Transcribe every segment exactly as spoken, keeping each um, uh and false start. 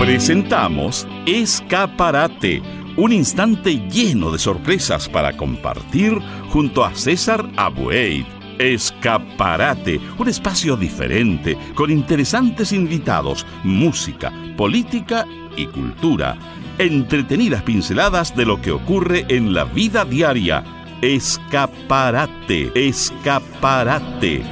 Presentamos Escaparate, un instante lleno de sorpresas para compartir junto a César Abueit. Escaparate, un espacio diferente, con interesantes invitados, música, política y cultura. Entretenidas pinceladas de lo que ocurre en la vida diaria. Escaparate, escaparate.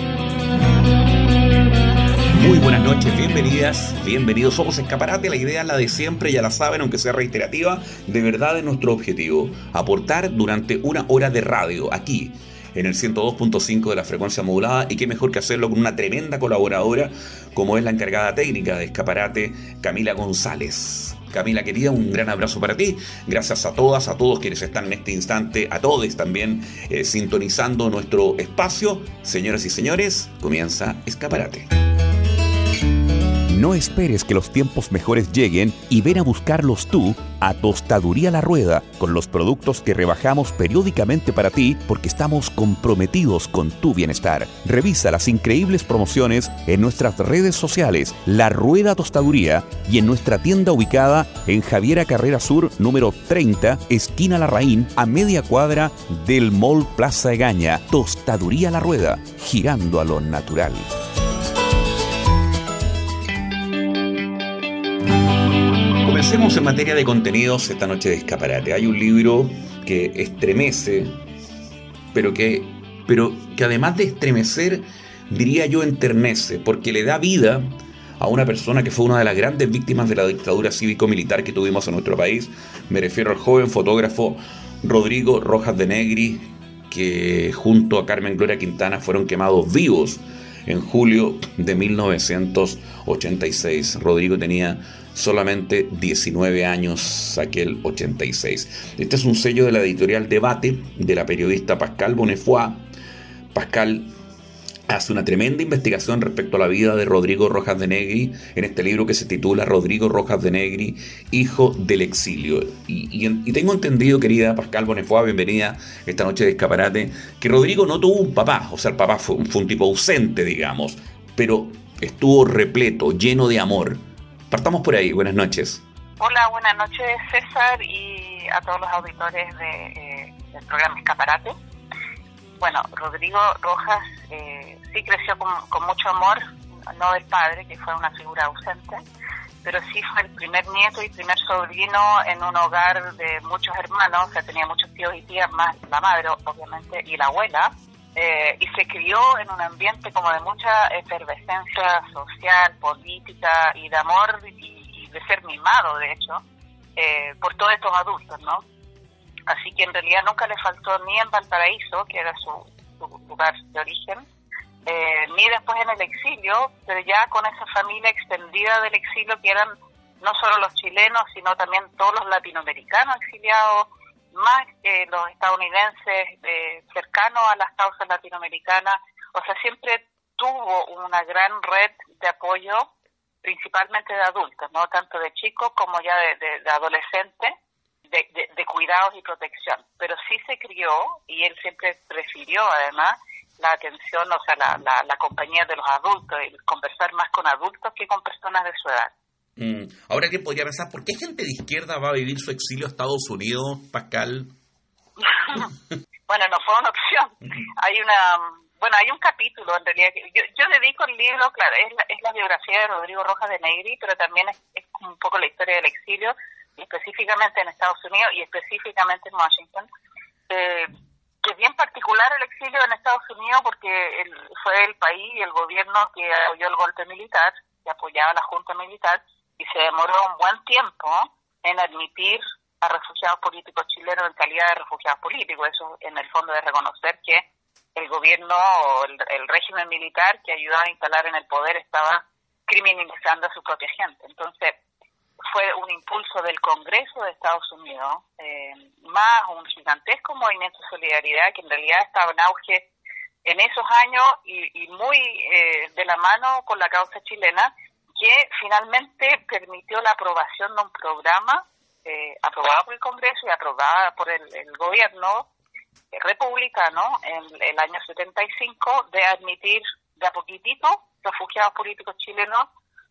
Muy buenas noches, bienvenidas, bienvenidos. Somos Escaparate, la idea es la de siempre, ya la saben, aunque sea reiterativa. De verdad es nuestro objetivo, aportar durante una hora de radio, aquí, en el ciento dos punto cinco de la frecuencia modulada, y qué mejor que hacerlo con una tremenda colaboradora, como es la encargada técnica de Escaparate, Camila González. Camila querida, un gran abrazo para ti. Gracias a todas, a todos quienes están en este instante, a todos también eh, sintonizando nuestro espacio. Señoras y señores, comienza Escaparate. No esperes que los tiempos mejores lleguen y ven a buscarlos tú a Tostaduría La Rueda, con los productos que rebajamos periódicamente para ti porque estamos comprometidos con tu bienestar. Revisa las increíbles promociones en nuestras redes sociales, La Rueda Tostaduría, y en nuestra tienda ubicada en Javiera Carrera Sur, número treinta, esquina Larraín, a media cuadra del Mall Plaza Egaña. Tostaduría La Rueda, girando a lo natural. Comencemos en materia de contenidos esta noche de Escaparate. Hay un libro que estremece, pero que, pero que además de estremecer, diría yo, enternece, porque le da vida a una persona que fue una de las grandes víctimas de la dictadura cívico-militar que tuvimos en nuestro país. Me refiero al joven fotógrafo Rodrigo Rojas de Negri, que junto a Carmen Gloria Quintana fueron quemados vivos en julio de mil novecientos ochenta y seis. Rodrigo tenía solamente diecinueve años aquel ochenta y seis. Este es un sello de la editorial Debate, de la periodista Pascal Bonnefoy. Pascal hace una tremenda investigación respecto a la vida de Rodrigo Rojas de Negri en este libro que se titula Rodrigo Rojas de Negri, hijo del exilio. Y, y, y tengo entendido, querida Pascal Bonnefoy, bienvenida esta noche de Escaparate, que Rodrigo no tuvo un papá, o sea, el papá fue, fue un tipo ausente, digamos, pero estuvo repleto, lleno de amor. Partamos por ahí. Buenas noches. Hola, buenas noches, César, y a todos los auditores de, eh, del programa Escaparate. Bueno, Rodrigo Rojas eh, sí creció con, con mucho amor, no del padre, que fue una figura ausente, pero sí fue el primer nieto y primer sobrino en un hogar de muchos hermanos, o sea, tenía muchos tíos y tías, más la madre, obviamente, y la abuela. Eh, y se crió en un ambiente como de mucha efervescencia social, política y de amor y, y de ser mimado, de hecho, eh, por todos estos adultos, ¿no? Así que en realidad nunca le faltó ni en Valparaíso, que era su, su lugar de origen, eh, ni después en el exilio, pero ya con esa familia extendida del exilio que eran no solo los chilenos, sino también todos los latinoamericanos exiliados, más que los estadounidenses eh, cercanos a las causas latinoamericanas. O sea, siempre tuvo una gran red de apoyo, principalmente de adultos, no tanto de chicos como ya de, de, de adolescentes, de, de, de cuidados y protección. Pero sí se crió, y él siempre prefirió además la atención, o sea, la, la, la compañía de los adultos, el conversar más con adultos que con personas de su edad. Mm. Ahora, ¿qué podría pensar? ¿Por qué gente de izquierda va a vivir su exilio a Estados Unidos, Pascal? Bueno, no fue una opción. Hay una, bueno, hay un capítulo en realidad. Que yo, yo dedico el libro, claro, es la, es la biografía de Rodrigo Rojas de Negri, pero también es, es un poco la historia del exilio, específicamente en Estados Unidos y específicamente en Washington. Eh, que es bien particular el exilio en Estados Unidos porque el, fue el país y el gobierno que apoyó el golpe militar, que apoyaba a la junta militar, y se demoró un buen tiempo en admitir a refugiados políticos chilenos en calidad de refugiados políticos. Eso en el fondo de reconocer que el gobierno o el, el régimen militar que ayudaba a instalar en el poder estaba criminalizando a su propia gente. Entonces fue un impulso del Congreso de Estados Unidos, eh, más un gigantesco movimiento de solidaridad que en realidad estaba en auge en esos años y, y muy eh, de la mano con la causa chilena, que finalmente permitió la aprobación de un programa eh, aprobado por el Congreso y aprobada por el, el gobierno eh, republicano en el año setenta y cinco, de admitir de a poquitito refugiados políticos chilenos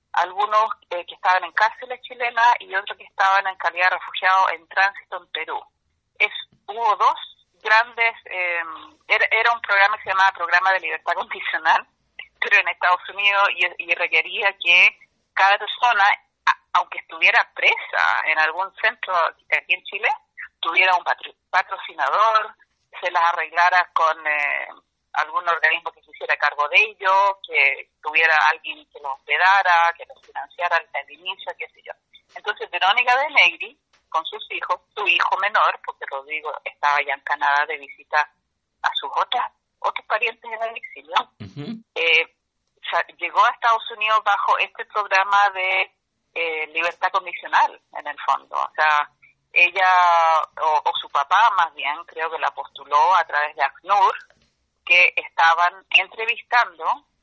algunos eh, que estaban en cárceles chilenas y otros que estaban en calidad de refugiados en tránsito en Perú. Es, hubo dos grandes, eh, era, era un programa que se llamaba Programa de Libertad Condicional, pero en Estados Unidos, y, y requería que cada persona, a, aunque estuviera presa en algún centro aquí en Chile, tuviera un patro, patrocinador, se las arreglara con eh, algún organismo que se hiciera cargo de ellos, que tuviera alguien que los hospedara, que los financiara al inicio, qué sé yo. Entonces Verónica de Negri, con sus hijos, su hijo menor, porque Rodrigo estaba ya en Canadá de visita a sus otras, otros parientes en el exilio, uh-huh. eh, o sea, llegó a Estados Unidos bajo este programa de eh, libertad condicional, en el fondo. O sea, ella, o, o su papá más bien, creo que la postuló a través de ACNUR, que estaban entrevistando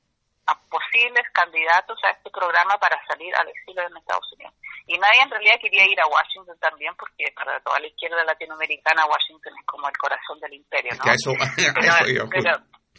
a posibles candidatos a este programa para salir al exilio en Estados Unidos. Y nadie en realidad quería ir a Washington también, porque para toda la izquierda latinoamericana Washington es como el corazón del imperio, ¿no? Es que a eso, a pero, eso iba, pero,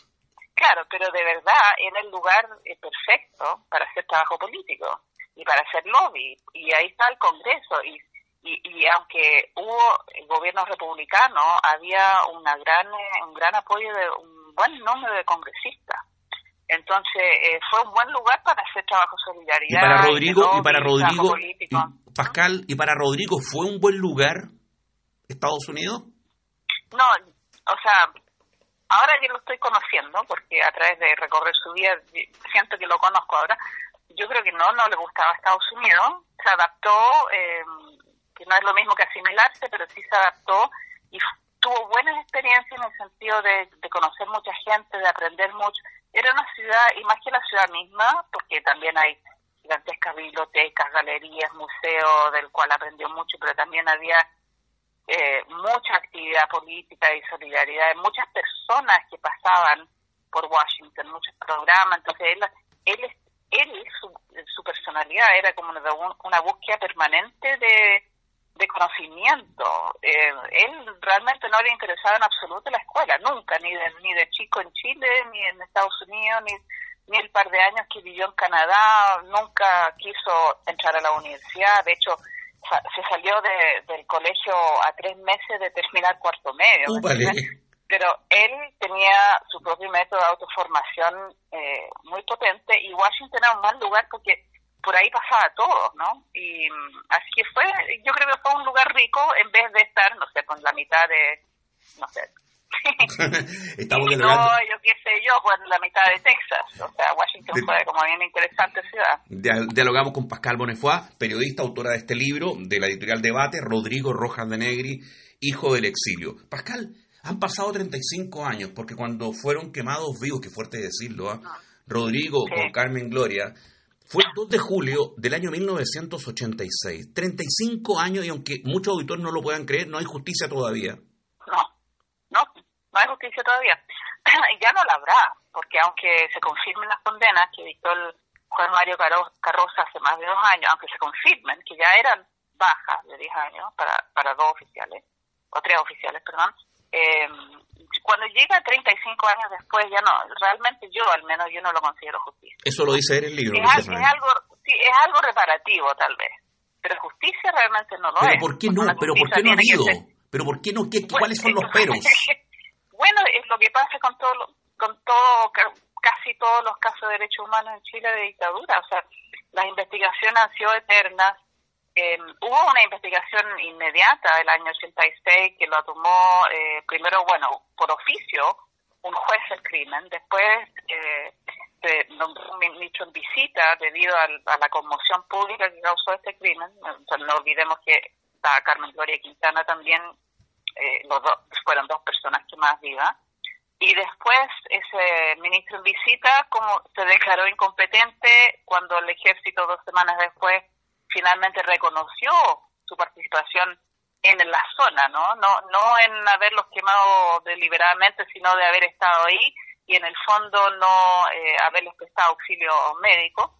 claro, pero de verdad era el lugar perfecto para hacer trabajo político y para hacer lobby. Y ahí está el Congreso. Y, y, y aunque hubo gobiernos republicanos, había una gran, un gran apoyo de un buen número de congresistas. Entonces eh, fue un buen lugar para hacer trabajo de solidaridad. Y para Rodrigo, y, y para Rodrigo, y, Pascal, y para Rodrigo, ¿fue un buen lugar Estados Unidos? No, o sea, ahora yo lo estoy conociendo, porque a través de recorrer su vida siento que lo conozco ahora. Yo creo que no, no le gustaba Estados Unidos, se adaptó, eh, que no es lo mismo que asimilarse, pero sí se adaptó y tuvo buenas experiencias en el sentido de, de conocer mucha gente, de aprender mucho. Era una ciudad, y más que la ciudad misma, porque también hay gigantescas bibliotecas, galerías, museos, del cual aprendió mucho, pero también había eh, mucha actividad política y solidaridad, muchas personas que pasaban por Washington, muchos programas. Entonces él, él, él su, su personalidad era como una, una búsqueda permanente de de conocimiento. Eh, él realmente no le interesaba en absoluto la escuela, nunca, ni de, ni de chico en Chile, ni en Estados Unidos, ni, ni el par de años que vivió en Canadá, nunca quiso entrar a la universidad. De hecho, sa- se salió de, del colegio a tres meses de terminar cuarto medio. Uh, vale. Pero él tenía su propio método de autoformación eh, muy potente, y Washington era un mal lugar porque por ahí pasaba todo, ¿no? Y así que fue, yo creo que fue un lugar rico en vez de estar, no sé, con la mitad de, no sé. Estamos y no, yo qué sé yo, pues la mitad de Texas. O sea, Washington de, fue como bien interesante ciudad. Dialogamos con Pascal Bonnefoy, periodista, autora de este libro, de la editorial Debate, Rodrigo Rojas de Negri, Hijo del Exilio. Pascal, han pasado treinta y cinco años, porque cuando fueron quemados vivos, qué fuerte decirlo, ¿eh? No. Rodrigo sí. con Carmen Gloria, fue el dos de julio del año mil novecientos ochenta y seis. treinta y cinco años, y aunque muchos auditores no lo puedan creer, no hay justicia todavía. No, no, no hay justicia todavía. Ya no la habrá, porque aunque se confirmen las condenas que dictó el juez Mario Carroza hace más de dos años, aunque se confirmen que ya eran bajas de diez años para, para dos oficiales, o tres oficiales, perdón, eh, cuando llega treinta y cinco años después, ya no, realmente yo al menos yo no lo considero justicia. Eso lo dice en el libro. Es, al, es algo, sí, es algo reparativo tal vez, pero justicia realmente no lo pero es. ¿Por qué no? ¿Pero por qué no ha habido? ¿Pero por qué no? ¿Qué, bueno, ¿Cuáles son los peros? Bueno, es lo que pasa con todo, con todo, casi todos los casos de derechos humanos en Chile de dictadura. O sea, las investigaciones han sido eternas. Eh, hubo una investigación inmediata del año ochenta y seis que lo tomó eh, primero, bueno, por oficio, un juez del crimen. Después eh, se nombró un ministro en visita debido al, a la conmoción pública que causó este crimen. Entonces, no olvidemos que está Carmen Gloria Quintana también, eh, los dos, fueron dos personas que más vivas. Y después ese ministro en visita como se declaró incompetente cuando el ejército dos semanas después finalmente reconoció su participación en la zona, ¿no? No, no en haberlos quemado deliberadamente, sino de haber estado ahí y en el fondo no eh, haberles prestado auxilio médico.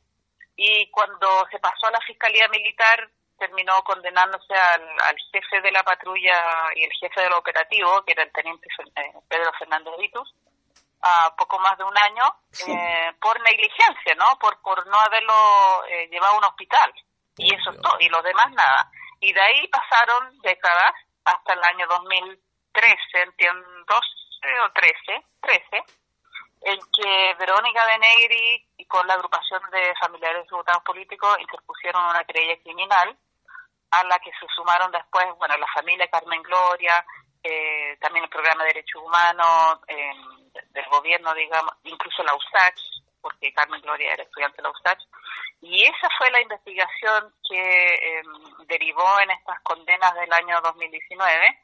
Y cuando se pasó a la Fiscalía Militar, terminó condenándose al, al jefe de la patrulla y el jefe del operativo, que era el teniente Pedro Fernández Vitus, a poco más de un año Sí. eh, por negligencia, ¿no? Por por no haberlo eh, llevado a un hospital. Y Por eso es Dios. todo, y los demás nada. Y de ahí pasaron décadas hasta el año dos mil trece, entiendo, doce o trece, trece, en que Verónica de Negri y con la agrupación de familiares de diputados políticos interpusieron una querella criminal a la que se sumaron después, bueno, la familia Carmen Gloria, eh, también el programa de Derechos Humanos eh, del gobierno, digamos, incluso la U S A C, porque Carmen Gloria era estudiante de la U S A C, y esa fue la investigación que eh, derivó en estas condenas del año dos mil diecinueve,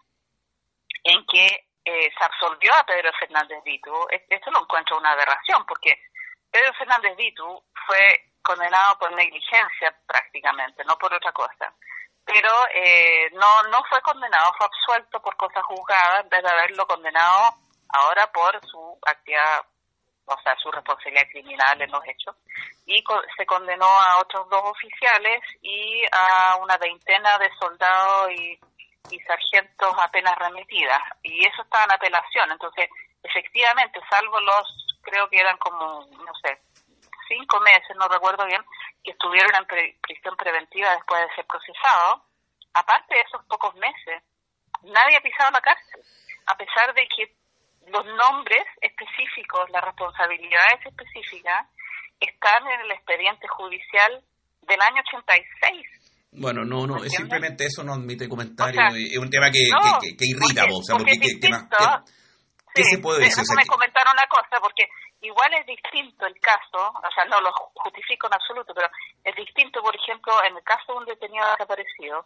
en que eh, se absolvió a Pedro Fernández Vitu. Esto lo encuentro una aberración, porque Pedro Fernández Vitu fue condenado por negligencia prácticamente, no por otra cosa. Pero eh, no no fue condenado, fue absuelto por cosas juzgadas, en vez de haberlo condenado ahora por su actividad, o sea, su responsabilidad criminal en los hechos. Y co- se condenó a otros dos oficiales y a una veintena de soldados y, y sargentos apenas remitidas. Y eso estaba en apelación. Entonces, efectivamente, salvo los, creo que eran como, no sé, cinco meses, no recuerdo bien, que estuvieron en pre- prisión preventiva después de ser procesados, aparte de esos pocos meses, nadie ha pisado la cárcel, a pesar de que los nombres específicos, las responsabilidades específicas, están en el expediente judicial del año ochenta y seis. Bueno, no, no, ¿Me es entiendes? simplemente eso no admite comentario, O sea, es un tema que, no, que, que, que irrita, porque- o sea, porque porque, es ¿qué, qué más- distinto. qué- qué Sí, se puede decir? O sea, déjame que- comentar una cosa, porque igual es distinto el caso, o sea, no lo ju- justifico en absoluto, pero es distinto, por ejemplo, en el caso de un detenido desaparecido,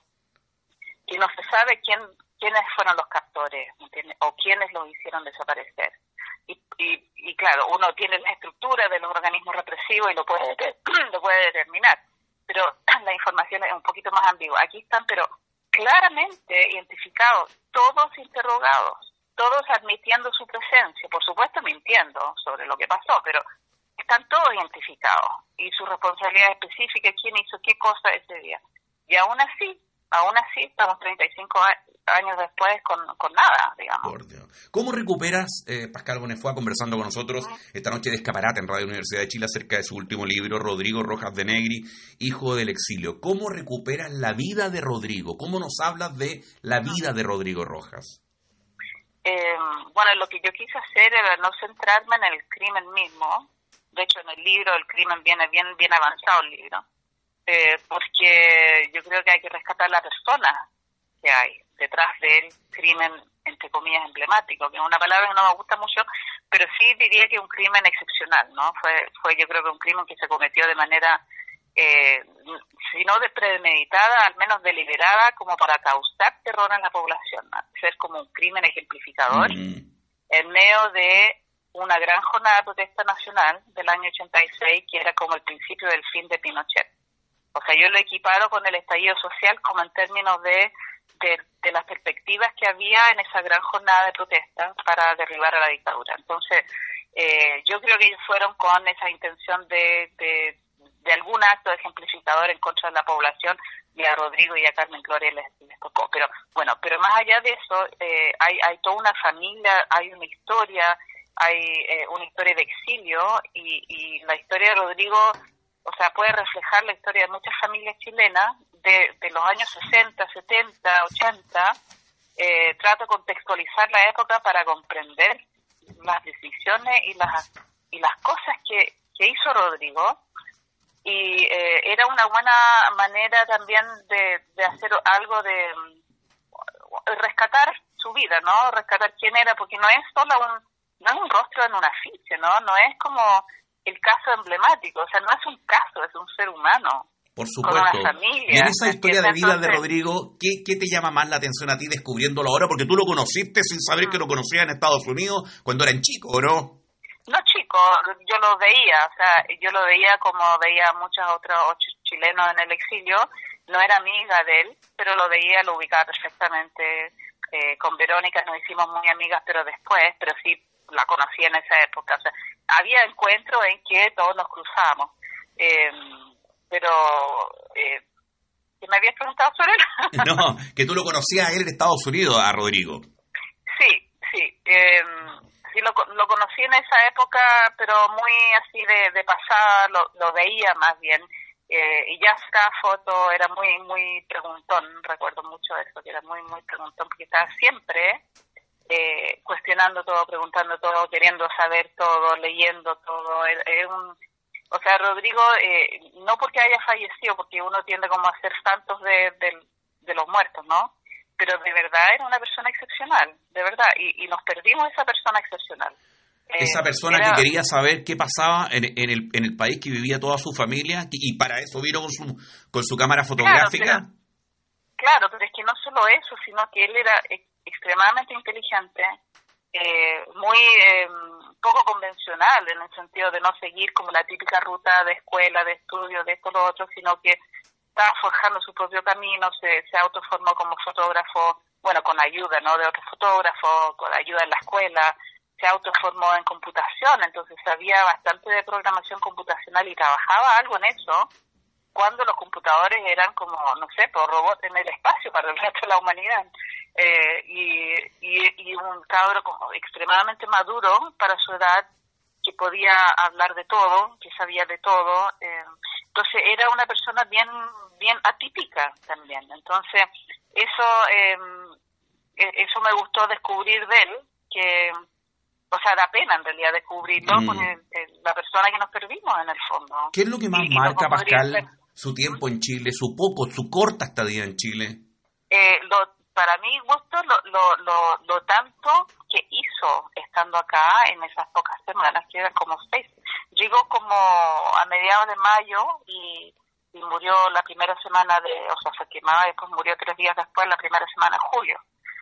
que no se sabe quién quiénes fueron los captores, ¿me entiendes? O quiénes los hicieron desaparecer. Y, y, y claro, uno tiene la estructura de los organismos represivos y lo puede, lo puede determinar, pero la información es un poquito más ambigua. Aquí están, pero claramente identificados, todos interrogados, todos admitiendo su presencia, por supuesto mintiendo sobre lo que pasó, pero están todos identificados y su responsabilidad específica, quién hizo qué cosa ese día. Y aún así, aún así estamos treinta y cinco años después con, con nada, digamos. Por Dios. ¿Cómo recuperas, eh, Pascal Bonnefoy, conversando con nosotros esta noche de Escaparate en Radio Universidad de Chile acerca de su último libro, Rodrigo Rojas de Negri, Hijo del Exilio? ¿Cómo recuperas la vida de Rodrigo? ¿Cómo nos hablas de la vida de Rodrigo Rojas? Eh, bueno, lo que yo quise hacer era no centrarme en el crimen mismo. De hecho, en el libro el crimen viene bien bien avanzado el libro, eh, porque yo creo que hay que rescatar la persona que hay detrás del crimen, entre comillas, emblemático, que es una palabra que no me gusta mucho, pero sí diría que es un crimen excepcional, ¿no? Fue, fue yo creo que un crimen que se cometió de manera, eh, si no de premeditada, al menos deliberada, como para causar terror en la población, ¿no? Ser como un crimen ejemplificador Mm. en medio de una gran jornada de protesta nacional del año ochenta y seis, que era como el principio del fin de Pinochet. O sea, yo lo equiparo con el estallido social como en términos de, de, de las perspectivas que había en esa gran jornada de protesta para derribar a la dictadura. Entonces, eh, yo creo que ellos fueron con esa intención de, de, de algún acto ejemplificador en contra de la población, y a Rodrigo y a Carmen Gloria les, les tocó. Pero bueno, pero más allá de eso, eh, hay, hay toda una familia, hay una historia, hay eh, una historia de exilio, y, y la historia de Rodrigo, o sea, puede reflejar la historia de muchas familias chilenas de, de los años sesenta, setenta, ochenta. Eh, trato de contextualizar la época para comprender las decisiones y las y las cosas que, que hizo Rodrigo, y eh, era una buena manera también de, de hacer algo de um, rescatar su vida, ¿no? Rescatar quién era, porque no es solo un no es un rostro en un afiche, ¿no? No es como el caso emblemático, o sea, no es un caso, es un ser humano. Por Con supuesto. una familia, Y en esa historia de vida de entonces, Rodrigo, ¿qué, ¿qué te llama más la atención a ti descubriéndolo ahora? Porque tú lo conociste sin saber que lo conocías en Estados Unidos cuando eran chicos, ¿no? No, chico, yo lo veía, o sea, yo lo veía como veía muchos otros ch- chilenos en el exilio. No era amiga de él, pero lo veía, lo ubicaba perfectamente. Eh, con Verónica nos hicimos muy amigas, pero después, pero sí la conocí en esa época. O sea, había encuentros en que todos nos cruzábamos. Eh, pero, eh, ¿qué me habías preguntado sobre él? No, que tú lo conocías a él en Estados Unidos, a Rodrigo. Sí, sí. Eh, sí, lo, lo conocí en esa época, pero muy así de, de pasada, lo, lo veía más bien. Eh, y ya sacaba foto, era muy muy preguntón, recuerdo mucho eso, que era muy muy preguntón, porque estaba siempre eh, cuestionando todo, preguntando todo, queriendo saber todo, leyendo todo. Es, es un, o sea, Rodrigo, eh, no porque haya fallecido, porque uno tiende como a hacer santos de, de, de los muertos, ¿no? Pero de verdad era una persona excepcional, de verdad, y, y nos perdimos esa persona excepcional. Esa persona era, que quería saber qué pasaba en, en, el, en el país que vivía toda su familia, y para eso vino con su, con su cámara fotográfica. Claro pero, claro, pero es que no solo eso, sino que él era ex, extremadamente inteligente, eh, muy eh, poco convencional en el sentido de no seguir como la típica ruta de escuela, de estudio, de esto, lo otro, sino que estaba forjando su propio camino, se, se autoformó como fotógrafo, bueno, con ayuda, ¿no?, de otros fotógrafos, con ayuda en la escuela, se autoformó en computación, entonces sabía bastante de programación computacional y trabajaba algo en eso cuando los computadores eran como, no sé, por robots en el espacio para el resto de la humanidad. Eh, y, y, y un cabro como extremadamente maduro para su edad, que podía hablar de todo, que sabía de todo. Eh, entonces era una persona bien bien atípica también. Entonces eso eh, eso me gustó descubrir de él, que o sea, da pena en realidad descubrirlo mm. con el, el, la persona que nos perdimos en el fondo. ¿Qué es lo que más y, marca, Pascal, ser... su tiempo en Chile, su poco, su corta estadía en Chile? Eh, lo, para mi gusto, lo, lo, lo, lo tanto que hizo estando acá en esas pocas semanas, que eran como seis. Llegó como a mediados de mayo y, y murió la primera semana de, o sea, se quemaba y después murió tres días después, la primera semana de julio.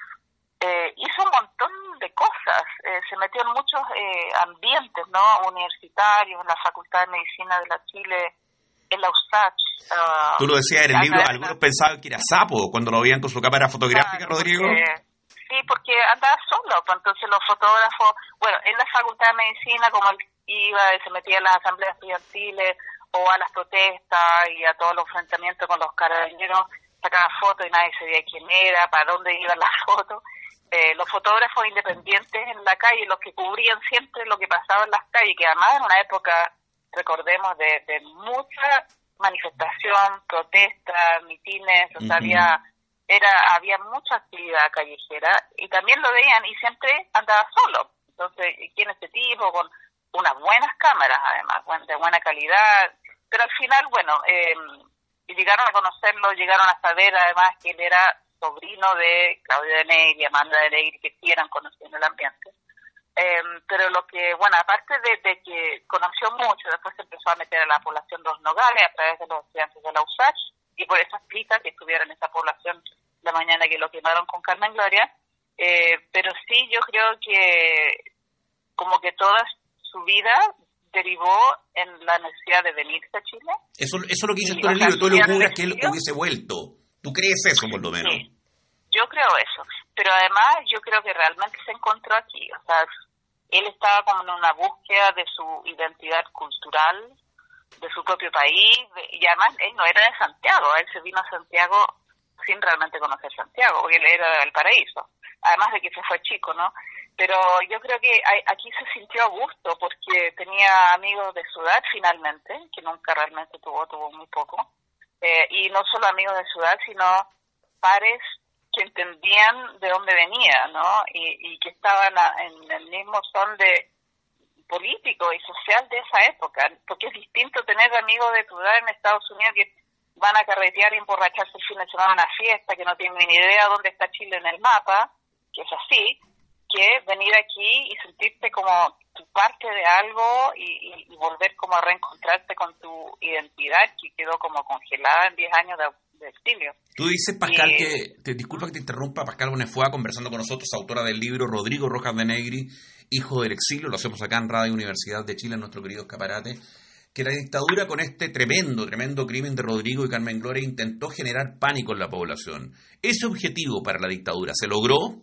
Eh, hizo un montón de cosas, eh, se metió en muchos eh, ambientes, ¿no?, universitarios, en la Facultad de Medicina de la Chile, en la U S A Ch. Uh, Tú lo decías en el libro, algunos pensaban que era sapo cuando lo veían con su cámara fotográfica, claro, Rodrigo. Porque, sí, porque andaba solo, pues entonces los fotógrafos, bueno, en la Facultad de Medicina, como él iba y se metía en las asambleas estudiantiles o a las protestas y a todos los enfrentamientos con los carabineros, sacaba fotos y nadie sabía quién era, para dónde iban las fotos. Eh, los fotógrafos independientes en la calle, los que cubrían siempre lo que pasaba en las calles, que además en una época, recordemos, de, de mucha manifestación, protesta, mitines, o sea, uh-huh. había, era, había mucha actividad callejera, y también lo veían, y siempre andaba solo. Entonces, ¿quién es este tipo? Con unas buenas cámaras, además, de buena calidad, pero al final, bueno, eh, llegaron a conocerlo, llegaron a saber, además, que él era sobrino de Claudio de Negri y Amanda de Negri, que sí eran conocidos en el ambiente. Eh, pero lo que, bueno, aparte de, de que conoció mucho, después se empezó a meter a la población de los Nogales a través de los estudiantes de la U S A Ch, y por eso explica que estuviera en esa población la mañana que lo quemaron con Carmen Gloria. Eh, pero sí, yo creo que como que toda su vida derivó en la necesidad de venirse a Chile. Eso, eso es lo que dices tú en el libro, tú le juras que él hubiese vuelto. ¿Tú crees eso, por lo menos? Sí, yo creo eso. Pero además yo creo que realmente se encontró aquí. O sea, él estaba como en una búsqueda de su identidad cultural, de su propio país, y además él no era de Santiago. Él se vino a Santiago sin realmente conocer Santiago, porque él era del paraíso. Además de que se fue chico, ¿no? Pero yo creo que aquí se sintió a gusto porque tenía amigos de su edad finalmente, que nunca realmente tuvo, tuvo muy poco. Eh, y no solo amigos de su edad, sino pares que entendían de dónde venía, ¿no? Y, y que estaban a, en el mismo son de político y social de esa época, porque es distinto tener amigos de tu edad en Estados Unidos que van a carretear y emborracharse el fin de semana a una fiesta, que no tienen ni idea dónde está Chile en el mapa, que es así, que venir aquí y sentirte como tu parte de algo y, y, y volver como a reencontrarte con tu identidad que quedó como congelada en diez años de, de exilio. Tú dices, Pascal, y, que, te disculpa que te interrumpa, Pascal Bonnefoy conversando con nosotros, autora del libro Rodrigo Rojas de Negri, Hijo del Exilio, lo hacemos acá en Radio Universidad de Chile, en nuestro querido escaparate, que la dictadura con este tremendo, tremendo crimen de Rodrigo y Carmen Gloria intentó generar pánico en la población. ¿Ese objetivo para la dictadura se logró?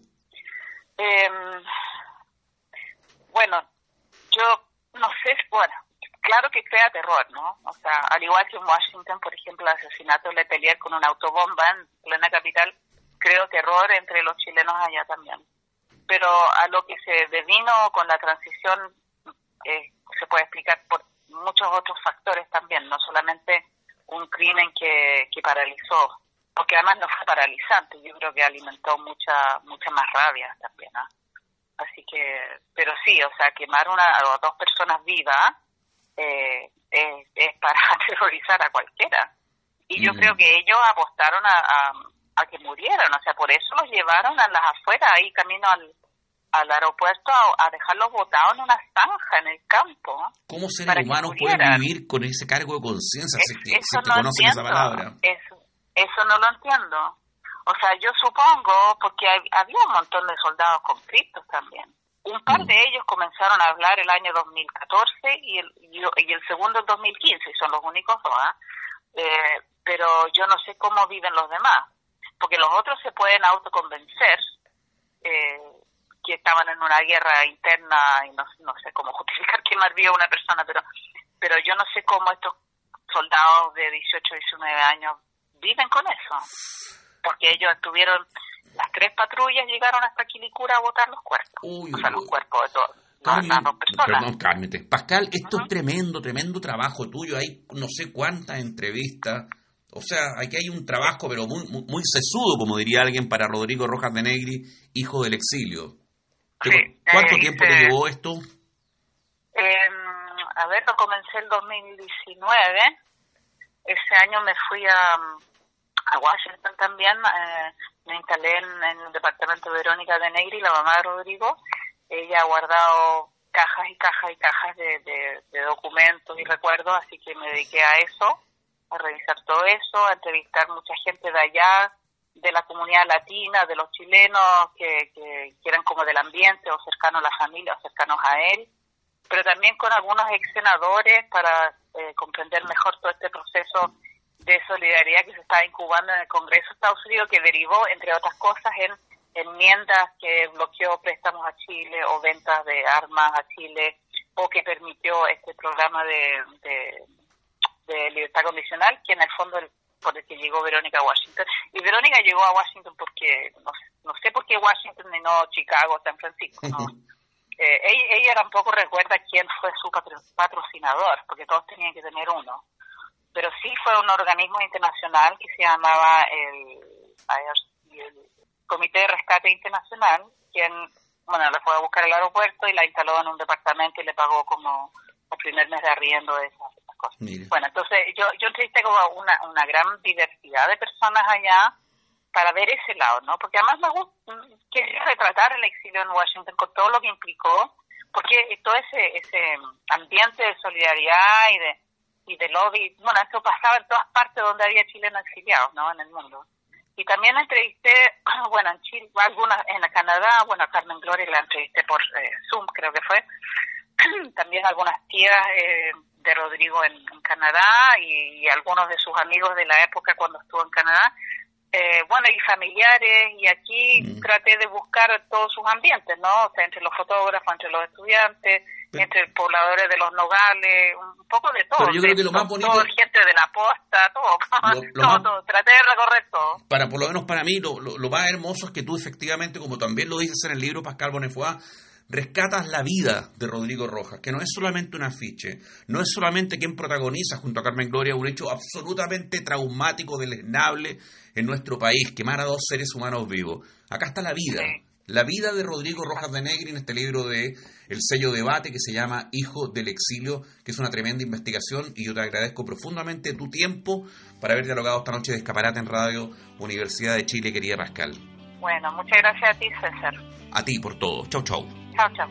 Eh, bueno, yo no sé, bueno, claro que crea terror, ¿no? O sea, al igual que en Washington, por ejemplo, el asesinato de Letelier con una autobomba en plena capital, creó terror entre los chilenos allá también. Pero a lo que se devino con la transición eh, se puede explicar por muchos otros factores también, no solamente un crimen que, que paralizó, porque además no fue paralizante, yo creo que alimentó mucha mucha más rabia también, ¿no? Así que, pero sí, o sea, quemar una o dos personas vivas eh, es, es para aterrorizar a cualquiera. Y yo mm. creo que ellos apostaron a, a, a que murieran, o sea, por eso los llevaron a las afueras, ahí camino al, al aeropuerto, a, a dejarlos botados en una zanja, en el campo. ¿Cómo seres humanos pueden vivir con ese cargo de conciencia, si que, si que no conocen esa palabra? Eso, eso no lo entiendo. O sea, yo supongo, porque hay, había un montón de soldados conscriptos también. Un par mm. de ellos comenzaron a hablar el año dos mil catorce y el, y, y el segundo el dos mil quince, y son los únicos dos, ¿eh? Eh, pero yo no sé cómo viven los demás, porque los otros se pueden autoconvencer eh, que estaban en una guerra interna y no, no sé cómo justificar quemar viva a una persona, pero pero yo no sé cómo estos soldados de dieciocho, diecinueve años viven con eso, porque ellos estuvieron, las tres patrullas llegaron hasta Quilicura a botar los cuerpos, uy, o sea, los cuerpos de todos. Carmen, las dos personas. Perdón, cálmate. Pascal, esto uh-huh. es tremendo, tremendo trabajo tuyo. Hay no sé cuántas entrevistas. O sea, aquí hay un trabajo, pero muy, muy, muy sesudo, como diría alguien, para Rodrigo Rojas de Negri, hijo del exilio. Sí, ¿Cuánto eh, tiempo este, te llevó esto? Eh, a ver, lo comencé el dos mil diecinueve. Ese año me fui a, a Washington también. Eh, me instalé en, en el departamento de Verónica de Negri, la mamá de Rodrigo. Ella ha guardado cajas y cajas y cajas de, de, de documentos y recuerdos, así que me dediqué a eso, a revisar todo eso, a entrevistar mucha gente de allá, de la comunidad latina, de los chilenos que, que, que eran como del ambiente o cercanos a la familia o cercanos a él, pero también con algunos ex senadores para eh, comprender mejor todo este proceso de solidaridad que se estaba incubando en el Congreso de Estados Unidos, que derivó, entre otras cosas, en enmiendas que bloqueó préstamos a Chile o ventas de armas a Chile, o que permitió este programa de, de, de libertad condicional, que en el fondo el, por el que llegó Verónica a Washington. Y Verónica llegó a Washington porque, no, no sé por qué Washington y no Chicago o San Francisco, ¿no? eh, ella, ella tampoco recuerda quién fue su patro, patrocinador, porque todos tenían que tener uno. Pero sí fue un organismo internacional que se llamaba el, el Comité de Rescate Internacional, quien, bueno, la fue a buscar al aeropuerto y la instaló en un departamento y le pagó como el primer mes de arriendo de esas, esas cosas. Mire. Bueno, entonces yo yo entrevisté como una, una gran diversidad de personas allá para ver ese lado, ¿no? Porque además me gusta, quería retratar el exilio en Washington con todo lo que implicó, porque todo ese ese ambiente de solidaridad y de y de lobby, bueno, esto pasaba en todas partes donde había chilenos exiliados, ¿no? En el mundo. Y también entrevisté, bueno, en Chile, algunas en Canadá, bueno, a Carmen Gloria la entrevisté por eh, Zoom, creo que fue. También algunas tías eh, de Rodrigo en, en Canadá y, y algunos de sus amigos de la época cuando estuvo en Canadá. Eh, bueno, y familiares, y aquí mm. traté de buscar todos sus ambientes, ¿no? O sea, entre los fotógrafos, entre los estudiantes, pero, entre pobladores de los Nogales, un poco de todo. Pero yo creo que lo más bonito... Todo, gente de la posta, todo, lo, lo todo, más, todo, traté de recorrer todo. Para, por lo menos para mí, lo, lo, lo más hermoso es que tú efectivamente, como también lo dices en el libro Pascal Bonnefoy, rescatas la vida de Rodrigo Rojas, que no es solamente un afiche, no es solamente quien protagoniza junto a Carmen Gloria un hecho absolutamente traumático, deleznable en nuestro país, quemar a dos seres humanos vivos. Acá está la vida, sí. La vida de Rodrigo Rojas de Negri en este libro de El Sello Debate que se llama Hijo del Exilio, que es una tremenda investigación, y yo te agradezco profundamente tu tiempo para haber dialogado esta noche de Escaparate en Radio Universidad de Chile, querida Pascal. Bueno, muchas gracias a ti, César. A ti por todo. Chau, chau. Chao, chao.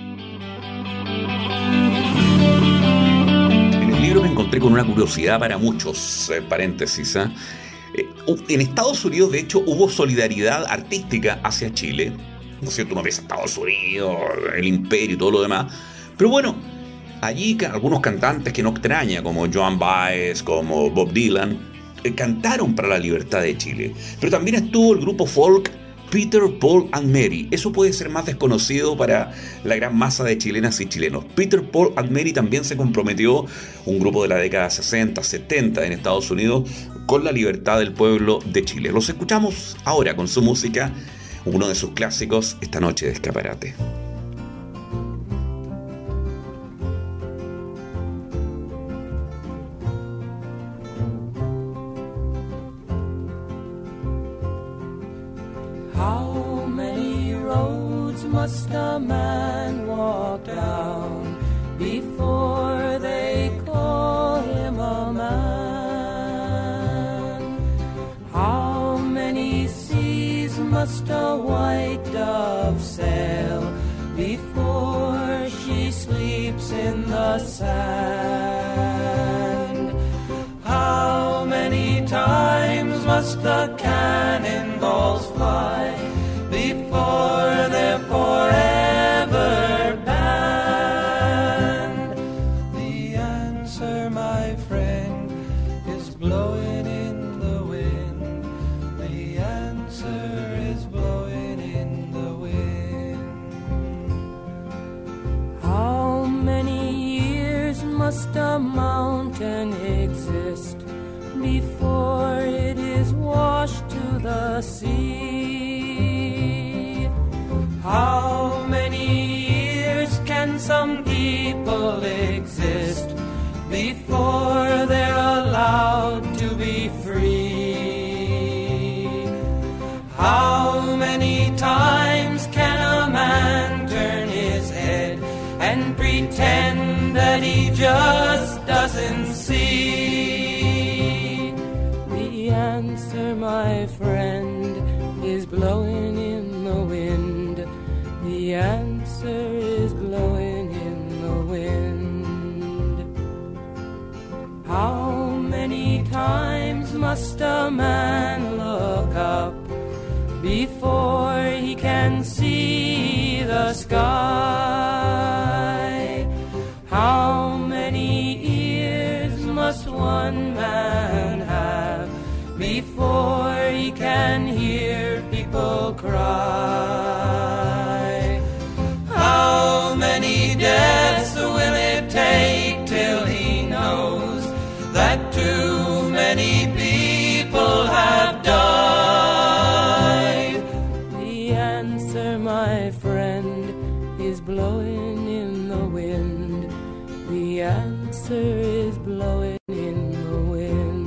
En el libro me encontré con una curiosidad para muchos, eh, paréntesis, ¿eh? Eh, en Estados Unidos, de hecho, hubo solidaridad artística hacia Chile, ¿no es cierto? Uno piensa Estados Unidos, el imperio y todo lo demás, pero bueno, allí algunos cantantes que no extraña, como Joan Baez, como Bob Dylan, eh, cantaron para la libertad de Chile, pero también estuvo el grupo folk Peter, Paul and Mary. Eso puede ser más desconocido para la gran masa de chilenas y chilenos. Peter, Paul and Mary también se comprometió, un grupo de la década sesenta, setenta en Estados Unidos, con la libertad del pueblo de Chile. Los escuchamos ahora con su música, uno de sus clásicos, Esta noche de Escaparate. must a man walk down before they call him a man? How many seas must a white dove sail before she sleeps in the sand? How many times must the cannonballs fly before they're forever banned? The answer, my friend, is blowing in the wind. The answer is blowing in the wind. How many years must a mountain exist before it is washed to the sea? How many years can some people exist before they're allowed to be free? How many times can a man turn his head and pretend that he just doesn't see? The answer, my friend, is blowing in the wind. The answer is blowing in the wind. How many times must a man look up before he can see the sky? How many ears must one man have before he can hear people cry? How many deaths will it take till he knows that too many people have died? The answer, my friend, is blowing in the wind. The answer is blowing in the wind.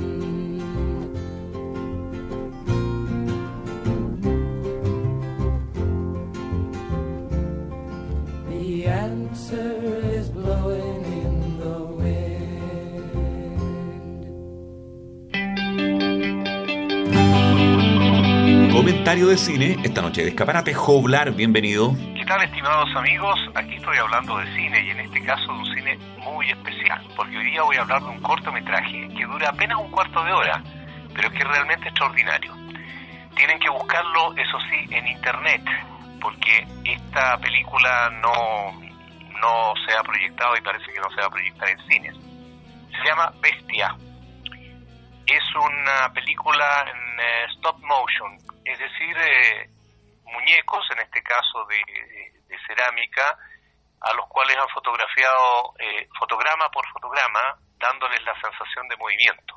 The answer is blowing in the wind. Comentario de cine esta noche de Escaparate. Joblar, bienvenido. ¿Qué tal, estimados amigos? Aquí estoy hablando de cine y en este caso de un cine muy especial, porque hoy día voy a hablar de un cortometraje que dura apenas un cuarto de hora, pero que es realmente extraordinario. Tienen que buscarlo, eso sí, en internet, porque esta película no, no se ha proyectado y parece que no se va a proyectar en cines. Se llama Bestia. Es una película en eh, stop motion, es decir, eh, muñecos, en este caso de, de, de cerámica, a los cuales han fotografiado eh, fotograma por fotograma, dándoles la sensación de movimiento.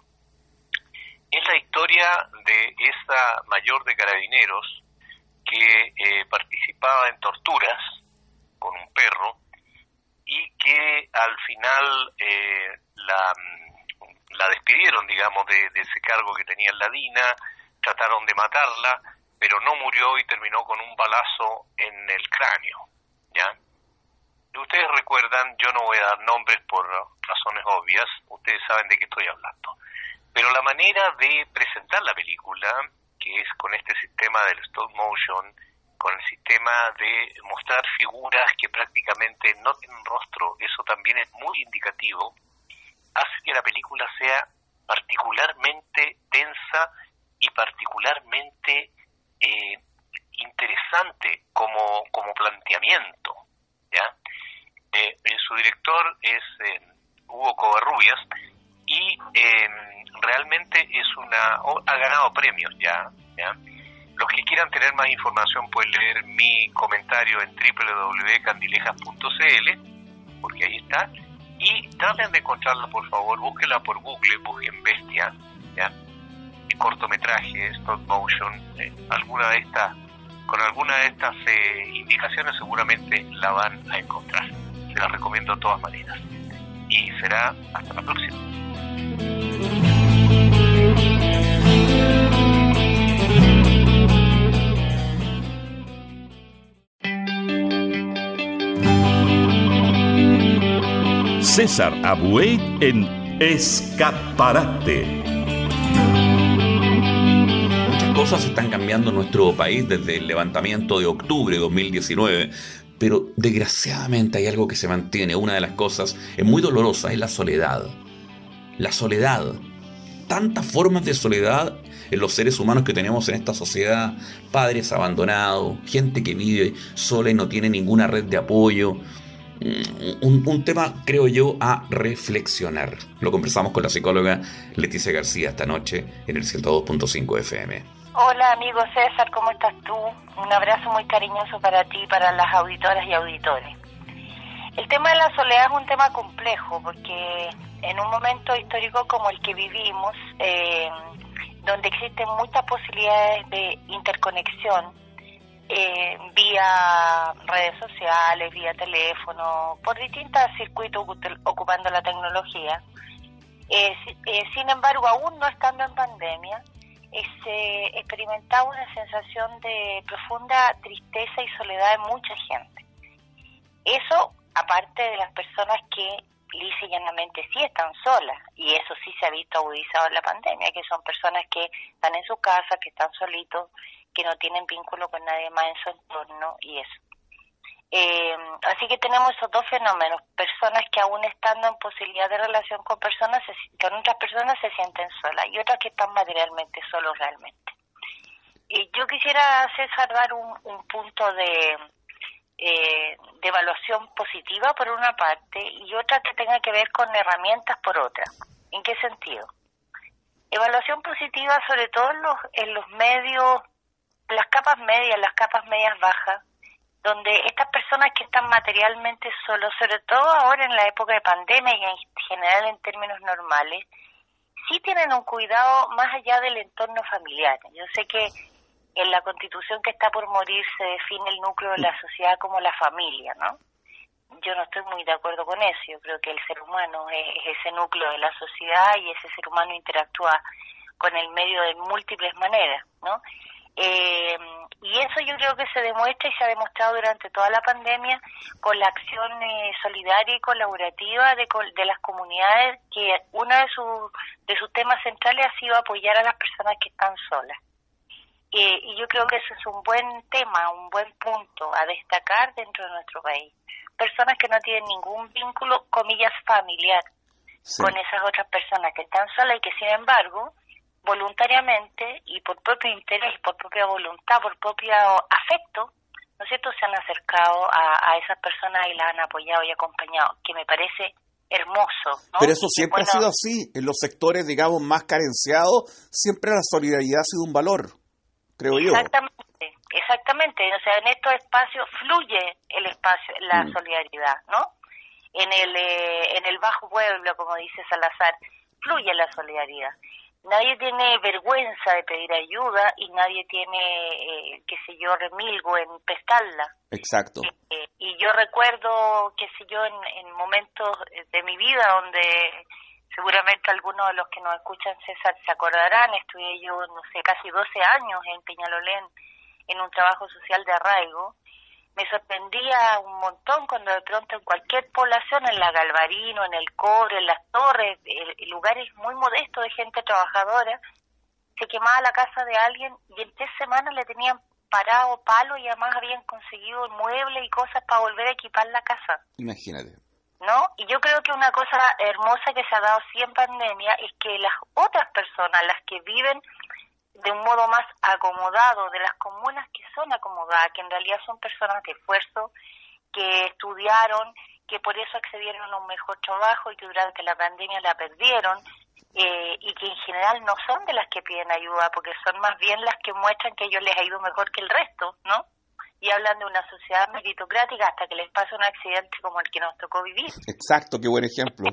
Es la historia de esa mayor de carabineros que eh, participaba en torturas con un perro y que al final eh, la, la despidieron, digamos, de, de ese cargo que tenía en la DINA, trataron de matarla, pero no murió y terminó con un balazo en el cráneo, ¿ya? Ustedes recuerdan, yo no voy a dar nombres por razones obvias, ustedes saben de qué estoy hablando. Pero la manera de presentar la película, que es con este sistema del stop motion, con el sistema de mostrar figuras que prácticamente no tienen rostro, eso también es muy indicativo, hace que la película sea particularmente tensa y particularmente eh, interesante como, como planteamiento, ¿ya? Eh, su director es eh, Hugo Covarrubias y eh, realmente es una ha ganado premios ya, ya. Los que quieran tener más información pueden leer mi comentario en doble u doble u doble u punto candilejas punto c l, porque ahí está, y traten de encontrarla, por favor, búsquenla por Google, busquen Bestia, ya, cortometraje, stop motion, eh, alguna de estas, con alguna de estas eh, indicaciones seguramente la van a encontrar. Se las recomiendo de todas maneras. Y será hasta la próxima. César Abuey en Escaparate. Muchas cosas están cambiando en nuestro país desde el levantamiento de octubre de dos mil diecinueve, pero desgraciadamente hay algo que se mantiene. Una de las cosas es muy dolorosa, es la soledad. La soledad. Tantas formas de soledad en los seres humanos que tenemos en esta sociedad. Padres abandonados, gente que vive sola y no tiene ninguna red de apoyo. Un, un tema, creo yo, a reflexionar. Lo conversamos con la psicóloga Leticia García esta noche en el ciento dos punto cinco F M. Hola amigo César, ¿cómo estás tú? Un abrazo muy cariñoso para ti y para las auditoras y auditores. El tema de la soledad es un tema complejo porque en un momento histórico como el que vivimos, eh, donde existen muchas posibilidades de interconexión, eh, vía redes sociales, vía teléfono, por distintos circuitos ocupando la tecnología, eh, eh, sin embargo, aún no estando en pandemia, eh, se experimentaba una sensación de profunda tristeza y soledad en mucha gente. Eso, aparte de las personas que lisa y llanamente sí están solas, y eso sí se ha visto agudizado en la pandemia, que son personas que están en su casa, que están solitos, que no tienen vínculo con nadie más en su entorno, y eso. Eh, así que tenemos esos dos fenómenos: personas que aún estando en posibilidad de relación con personas, se, con otras personas se sienten solas, y otras que están materialmente solos realmente. Y yo quisiera, César, dar un, un punto de Eh, de evaluación positiva por una parte y otra que tenga que ver con herramientas por otra. ¿En qué sentido? Evaluación positiva sobre todo en los, en los medios, las capas medias, las capas medias bajas, donde estas personas que están materialmente solos, sobre todo ahora en la época de pandemia y en general en términos normales, sí tienen un cuidado más allá del entorno familiar. Yo sé que en la Constitución que está por morir se define el núcleo de la sociedad como la familia, ¿no? Yo no estoy muy de acuerdo con eso. Yo creo que el ser humano es, es ese núcleo de la sociedad y ese ser humano interactúa con el medio de múltiples maneras, ¿no? Eh, y eso yo creo que se demuestra y se ha demostrado durante toda la pandemia con la acción eh, solidaria y colaborativa de, de las comunidades, que uno de sus de sus temas centrales ha sido apoyar a las personas que están solas. Eh, y yo creo que eso es un buen tema, un buen punto a destacar dentro de nuestro país. Personas que no tienen ningún vínculo, comillas, familiar, sí, con esas otras personas que están solas y que, sin embargo, voluntariamente y por propio interés, por propia voluntad, por propio afecto, ¿no es cierto?, se han acercado a, a esas personas y las han apoyado y acompañado, que me parece hermoso, ¿no? Pero eso siempre bueno, ha sido así. En los sectores, digamos, más carenciados, siempre la solidaridad ha sido un valor, creo yo. Exactamente, exactamente. O sea, en estos espacios fluye el espacio, la mm. solidaridad, ¿no? En el eh, en el bajo pueblo, como dice Salazar, fluye la solidaridad. Nadie tiene vergüenza de pedir ayuda y nadie tiene, eh, qué sé yo, remilgo en prestarla. Exacto. Eh, y yo recuerdo, qué sé yo, en, en momentos de mi vida donde seguramente algunos de los que nos escuchan, César, se acordarán, estuve yo, no sé, casi doce años en Peñalolén en un trabajo social de arraigo. Me sorprendía un montón cuando de pronto en cualquier población, en la Galvarino, en el Cobre, en las Torres, en lugares muy modestos de gente trabajadora, se quemaba la casa de alguien y en tres semanas le tenían parado palo y además habían conseguido muebles y cosas para volver a equipar la casa. Imagínate. ¿No? Y yo creo que una cosa hermosa que se ha dado sí en pandemia es que las otras personas, las que viven de un modo más acomodado, de las comunas que son acomodadas, que en realidad son personas de esfuerzo, que estudiaron, que por eso accedieron a un mejor trabajo y que durante la pandemia la perdieron, eh, y que en general no son de las que piden ayuda, porque son más bien las que muestran que a ellos les ha ido mejor que el resto, ¿no? Y hablan de una sociedad meritocrática hasta que les pasa un accidente como el que nos tocó vivir. Exacto, qué buen ejemplo.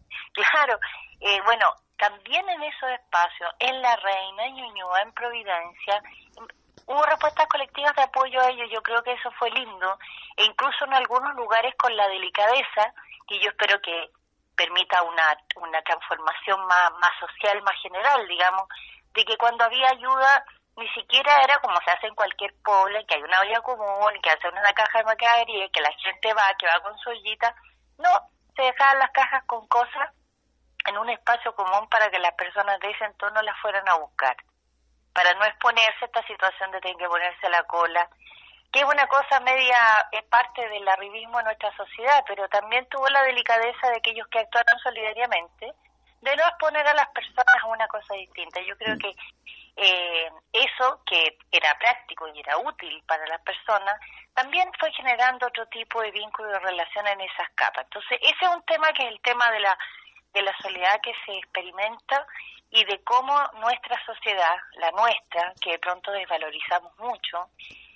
Claro, eh, bueno, también en esos espacios, en La Reina, en Ñuñoa, en Providencia, hubo respuestas colectivas de apoyo a ellos. Yo creo que eso fue lindo, e incluso en algunos lugares con la delicadeza, que yo espero que permita una una transformación más, más social, más general, digamos, de que cuando había ayuda, ni siquiera era como se hace en cualquier pueblo, que hay una olla común, que hace una caja de mercadería, que la gente va, que va con su ollita. No, se dejaban las cajas con cosas en un espacio común para que las personas de ese entorno las fueran a buscar, para no exponerse a esta situación de tener que ponerse a la cola, que es una cosa media, es parte del arribismo en nuestra sociedad, pero también tuvo la delicadeza de aquellos que actuaron solidariamente, de no exponer a las personas a una cosa distinta. Yo creo que eh, eso, que era práctico y era útil para las personas, también fue generando otro tipo de vínculo de relación en esas capas. Entonces, ese es un tema que es el tema de la de la soledad que se experimenta y de cómo nuestra sociedad, la nuestra, que de pronto desvalorizamos mucho,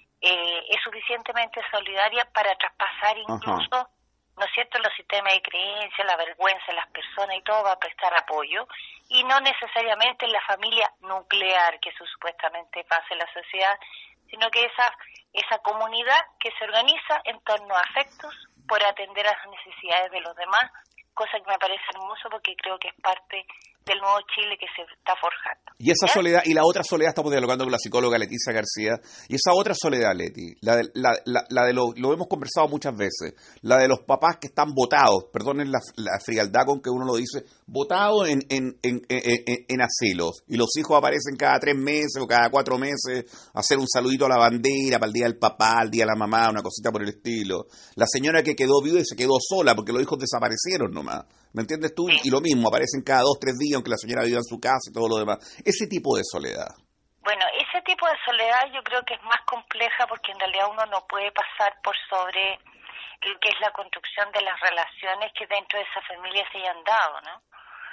eh, es suficientemente solidaria para traspasar incluso, Ajá. ¿no es cierto?, los sistemas de creencia, la vergüenza de las personas y todo, va a prestar apoyo, y no necesariamente en la familia nuclear, que eso supuestamente pasa en la sociedad, sino que esa, esa comunidad que se organiza en torno a afectos por atender a las necesidades de los demás, cosa que me parece hermoso porque creo que es parte del nuevo Chile que se está forjando. Y esa ¿Ya? soledad, y la otra soledad, estamos dialogando con la psicóloga Leticia García, y esa otra soledad, Leti, la de, la, la, la de lo, lo hemos conversado muchas veces, la de los papás que están botados, perdonen la, la frialdad con que uno lo dice, botados en, en, en, en, en, en asilos, y los hijos aparecen cada tres meses o cada cuatro meses a hacer un saludito a la bandera para el día del papá, al día de la mamá, una cosita por el estilo. La señora que quedó viuda y se quedó sola porque los hijos desaparecieron nomás. ¿Me entiendes tú? Y lo mismo, aparecen cada dos, tres días, aunque la señora viva en su casa y todo lo demás. Ese tipo de soledad. Bueno, ese tipo de soledad yo creo que es más compleja porque en realidad uno no puede pasar por sobre lo que es la construcción de las relaciones que dentro de esa familia se hayan dado, ¿no?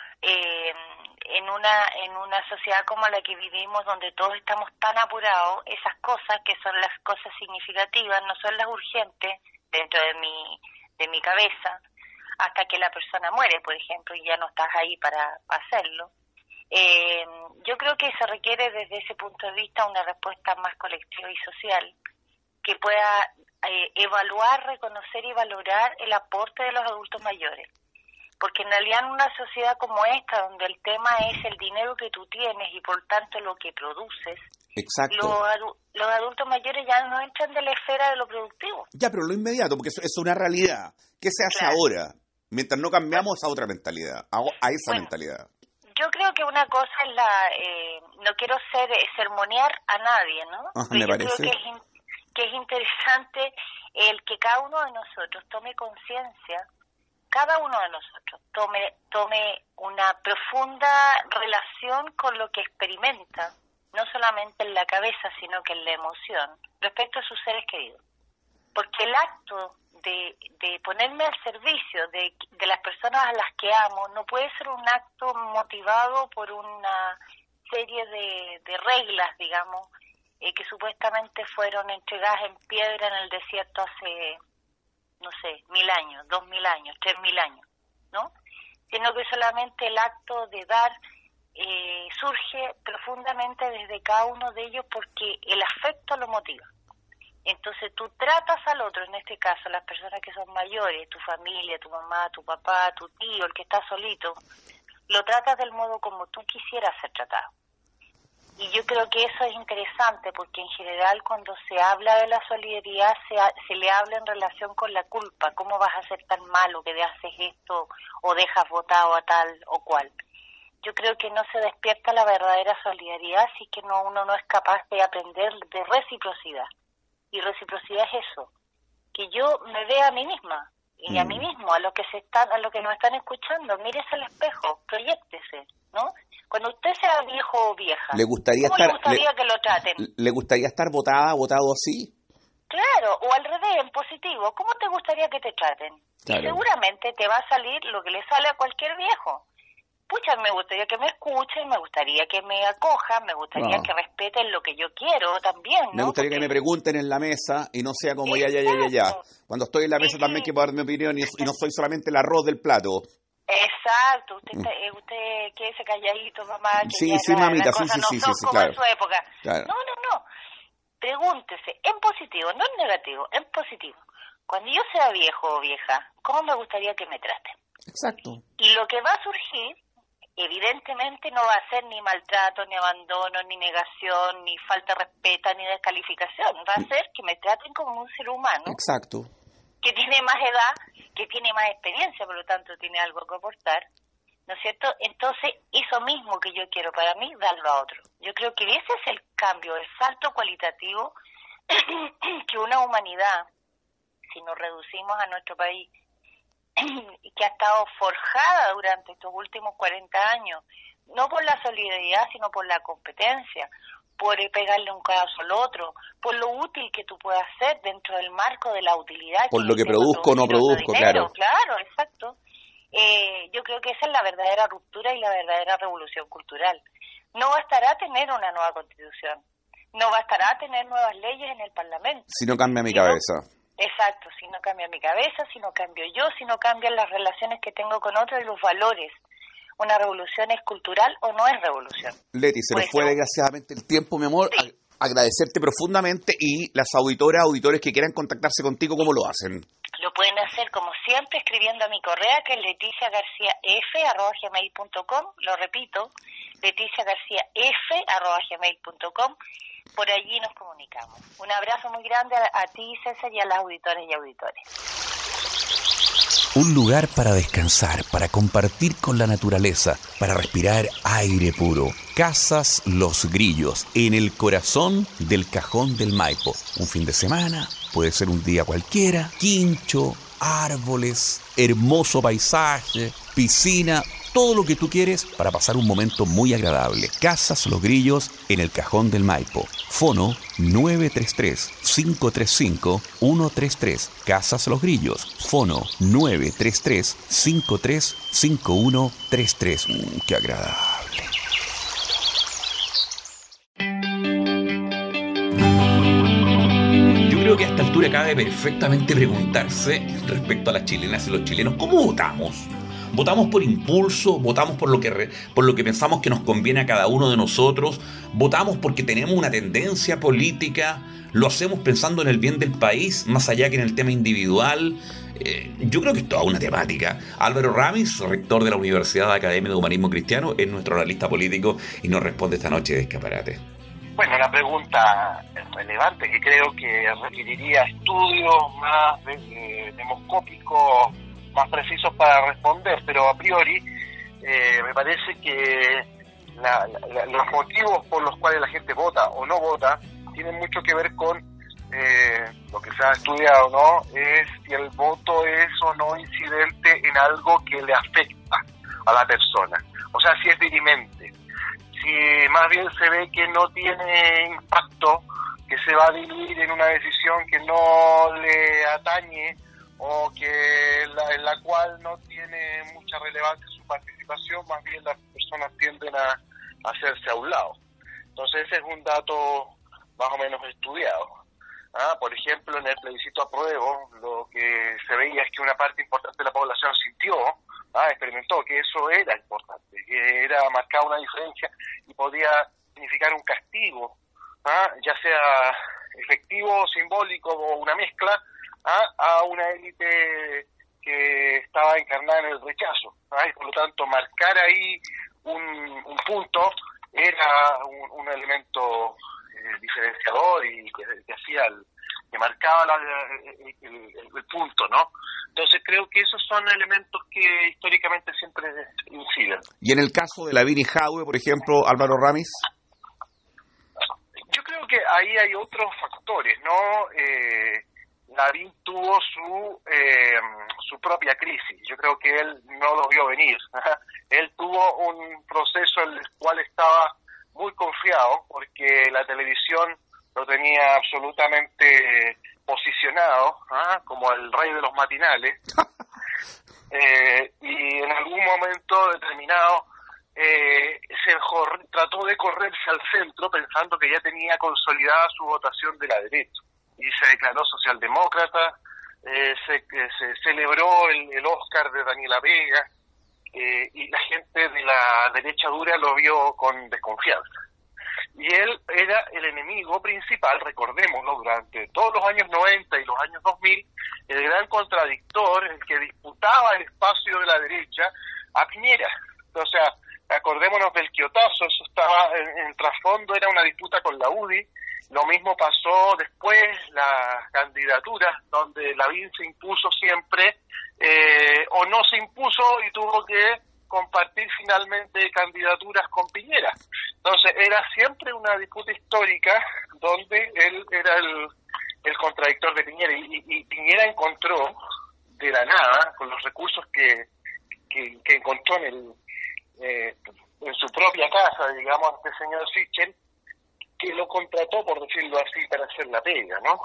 Eh, en una en una sociedad como la que vivimos, donde todos estamos tan apurados, esas cosas que son las cosas significativas no son las urgentes dentro de mi de mi cabeza, hasta que la persona muere, por ejemplo, y ya no estás ahí para hacerlo. Eh, yo creo que se requiere desde ese punto de vista una respuesta más colectiva y social, que pueda eh, evaluar, reconocer y valorar el aporte de los adultos mayores. Porque en realidad en una sociedad como esta, donde el tema es el dinero que tú tienes y por tanto lo que produces, Exacto. Los, adu- los adultos mayores ya no entran de la esfera de lo productivo. Ya, pero lo inmediato, porque eso es una realidad. ¿Qué se hace Claro. ahora? Mientras no cambiamos a otra mentalidad, a, a esa Bueno, mentalidad. Yo creo que una cosa es la... Eh, no quiero ser eh, sermonear a nadie, ¿no? Ajá, Pero me yo parece. creo que es, in- que es interesante el que cada uno de nosotros tome conciencia, cada uno de nosotros tome, tome una profunda relación con lo que experimenta, no solamente en la cabeza, sino que en la emoción, respecto a sus seres queridos. Porque el acto de, de ponerme al servicio de, de las personas a las que amo no puede ser un acto motivado por una serie de, de reglas, digamos, eh, que supuestamente fueron entregadas en piedra en el desierto hace, no sé, mil años, dos mil años, tres mil años, ¿no? Sino que solamente el acto de dar eh, surge profundamente desde cada uno de ellos porque el afecto lo motiva. Entonces tú tratas al otro, en este caso las personas que son mayores, tu familia, tu mamá, tu papá, tu tío, el que está solito, lo tratas del modo como tú quisieras ser tratado. Y yo creo que eso es interesante porque en general cuando se habla de la solidaridad se, ha, se le habla en relación con la culpa, cómo vas a ser tan malo que haces esto o dejas votado a tal o cual. Yo creo que no se despierta la verdadera solidaridad si es que no, uno no es capaz de aprender de reciprocidad. Y reciprocidad es eso, que yo me vea a mí misma y mm. a mí mismo, a los que se están, a los que nos están escuchando, mírese al espejo, proyéctese, ¿no? Cuando usted sea viejo o vieja, ¿le gustaría ¿cómo estar, le gustaría le, que lo traten? ¿Le gustaría estar votada, votado así? Claro, o al revés, en positivo, ¿cómo te gustaría que te traten? Claro. Y seguramente te va a salir lo que le sale a cualquier viejo. Pucha, me gustaría que me escuchen, me gustaría que me acojan, me gustaría no. que respeten lo que yo quiero también, ¿no? Me gustaría Porque... que me pregunten en la mesa y no sea como ya, ya, ya, ya, ya. Cuando estoy en la mesa sí, también sí. quiero dar mi opinión y, y no soy solamente el arroz del plato. Exacto, usted está, eh, usted quédese calladito, mamá. Que sí, ya sí, la, mamita, la sí, sí, no sí, son sí, como claro. en su época. Claro. No, no, no. Pregúntese, en positivo, no en negativo, en positivo. Cuando yo sea viejo o vieja, ¿cómo me gustaría que me traten? Exacto. Y lo que va a surgir, evidentemente no va a ser ni maltrato, ni abandono, ni negación, ni falta de respeto, ni descalificación. Va a ser que me traten como un ser humano. Exacto. que tiene más edad, que tiene más experiencia, por lo tanto tiene algo que aportar, ¿no es cierto? Entonces, eso mismo que yo quiero para mí, darlo a otro. Yo creo que ese es el cambio, el salto cualitativo que una humanidad, si nos reducimos a nuestro país, que ha estado forjada durante estos últimos cuarenta años, no por la solidaridad, sino por la competencia, por pegarle un caso al otro, por lo útil que tú puedas ser dentro del marco de la utilidad. Por lo que produzco o no produzco, claro. Claro, exacto. Eh, yo creo que esa es la verdadera ruptura y la verdadera revolución cultural. No bastará tener una nueva constitución, no bastará tener nuevas leyes en el Parlamento. Si no cambia mi si no, cabeza. Exacto, si no cambia mi cabeza, si no cambio yo, si no cambian las relaciones que tengo con otros y los valores. ¿Una revolución es cultural o no es revolución? Leti, se pues nos fue no. desgraciadamente el tiempo, mi amor. Sí. A- agradecerte profundamente, y las auditoras, auditores que quieran contactarse contigo, ¿cómo lo hacen? Lo pueden hacer como siempre escribiendo a mi correo, que es leticia garcía f arroba gmail punto com. Lo repito, leticia garcía f arroba gmail punto com. Por allí nos comunicamos. Un abrazo muy grande a, a ti, César, y a las auditores y auditores. Un lugar para descansar, para compartir con la naturaleza, para respirar aire puro. Casas Los Grillos, en el corazón del Cajón del Maipo. Un fin de semana, puede ser un día cualquiera, quincho, árboles, hermoso paisaje, piscina, todo lo que tú quieres para pasar un momento muy agradable. Casas Los Grillos, en el Cajón del Maipo. Fono nueve tres tres, cinco tres cinco, uno tres tres. Casas Los Grillos. Fono nueve tres tres, cinco tres cinco, uno tres tres. Mm, ¡qué agradable! Yo creo que a esta altura cabe perfectamente preguntarse respecto a las chilenas y los chilenos, ¿cómo votamos? ¿Votamos por impulso? ¿Votamos por lo que re, por lo que pensamos que nos conviene a cada uno de nosotros? ¿Votamos porque tenemos una tendencia política? ¿Lo hacemos pensando en el bien del país, más allá que en el tema individual? Eh, yo creo que es toda una temática. Álvaro Ramis, rector de la Universidad Academia de Humanismo Cristiano, es nuestro analista político y nos responde esta noche de Escaparate. Bueno, una pregunta relevante que creo que requeriría estudios más de, de, demoscópicos, más precisos para responder, pero a priori eh, me parece que la, la, los motivos por los cuales la gente vota o no vota tienen mucho que ver con eh, lo que se ha estudiado, ¿no? Es si el voto es o no incidente en algo que le afecta a la persona, o sea, si es dirimente, si más bien se ve que no tiene impacto, que se va a diluir en una decisión que no le atañe o que la, en la cual no tiene mucha relevancia su participación, más bien las personas tienden a, a hacerse a un lado. Entonces ese es un dato más o menos estudiado. Ah, por ejemplo, en el plebiscito apruebo, lo que se veía es que una parte importante de la población sintió, ah, experimentó que eso era importante, que era marcar una diferencia y podía significar un castigo, ah, ya sea efectivo, simbólico o una mezcla, ah, a una élite que estaba encarnada en el rechazo. Ah, y por lo tanto, marcar ahí un, un punto era un, un elemento eh, diferenciador y que, que hacía el, que marcaba la, el, el, el punto, ¿no? Entonces creo que esos son elementos que históricamente siempre inciden. Y en el caso de Lavín y Jadwe, por ejemplo, Álvaro Ramis. Yo creo que ahí hay otros factores, ¿no? Eh, Lavín tuvo su eh, su propia crisis. Yo creo que él no lo vio venir. Él tuvo un proceso en el cual estaba muy confiado porque la televisión lo tenía absolutamente posicionado, ¿ah? como el rey de los matinales. eh, y en algún momento determinado eh, se corre, trató de correrse al centro pensando que ya tenía consolidada su votación de la derecha. Y se declaró socialdemócrata, eh, se, se celebró el, el Oscar de Daniela Vega, eh, y la gente de la derecha dura lo vio con desconfianza. Y él era el enemigo principal, recordémoslo, durante todos los años noventa y los años dos mil, el gran contradictor, el que disputaba el espacio de la derecha a Piñera. O sea, acordémonos del Quiotazo, eso estaba en, en el trasfondo, era una disputa con la U D I. Lo mismo pasó después, las candidaturas, donde Lavín se impuso siempre, eh, o no se impuso y tuvo que compartir finalmente candidaturas con Piñera. Entonces, era siempre una disputa histórica donde él era el, el contradictor de Piñera, y, y, y Piñera encontró de la nada, con los recursos que, que, que encontró en, el, eh, en su propia casa, digamos, este señor Sichel, que lo contrató, por decirlo así, para hacer la pega, ¿no?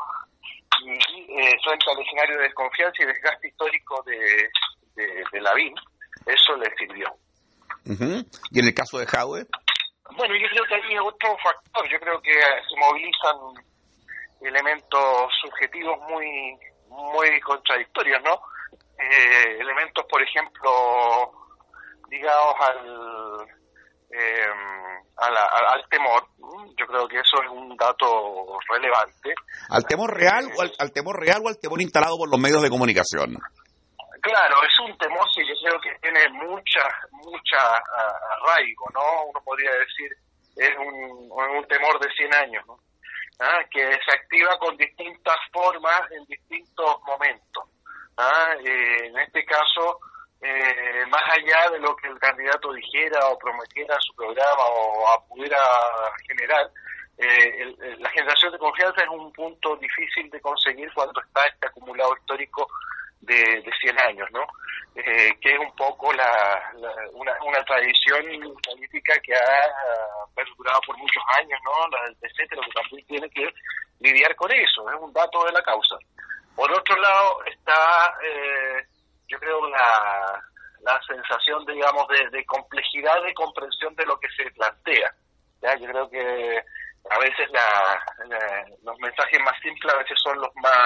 Y eh, frente al escenario de desconfianza y desgaste histórico de, de, de Lavín, eso le sirvió. Uh-huh. ¿Y en el caso de Jadwe? Bueno, yo creo que hay otro factor. Yo creo que se movilizan elementos subjetivos muy muy contradictorios, ¿no? Eh, elementos, por ejemplo, ligados al eh, a la, al temor. Yo creo que eso es un dato relevante. ¿Al temor real o al, al temor real o al temor instalado por los medios de comunicación? Claro, es un temor que yo creo que tiene mucha, mucha uh, arraigo, ¿no? Uno podría decir, es un, un temor de cien años, ¿no? ¿Ah? Que se activa con distintas formas en distintos momentos. ¿Ah? Eh, en este caso, eh, más allá de lo que el candidato dijera o prometiera en su programa o a, pudiera generar, eh, el, el, la generación de confianza es un punto difícil de conseguir cuando está este acumulado histórico de, de cien años, ¿no? Eh, que es un poco la, la una, una tradición política que ha perdurado por muchos años, ¿no? La del P C, pero que también tiene que lidiar con eso, es un dato de la causa. Por otro lado está, eh, yo creo, la, la sensación, digamos, de, de complejidad de comprensión de lo que se plantea. ¿Ya? Yo creo que a veces la, la, los mensajes más simples a veces son los más...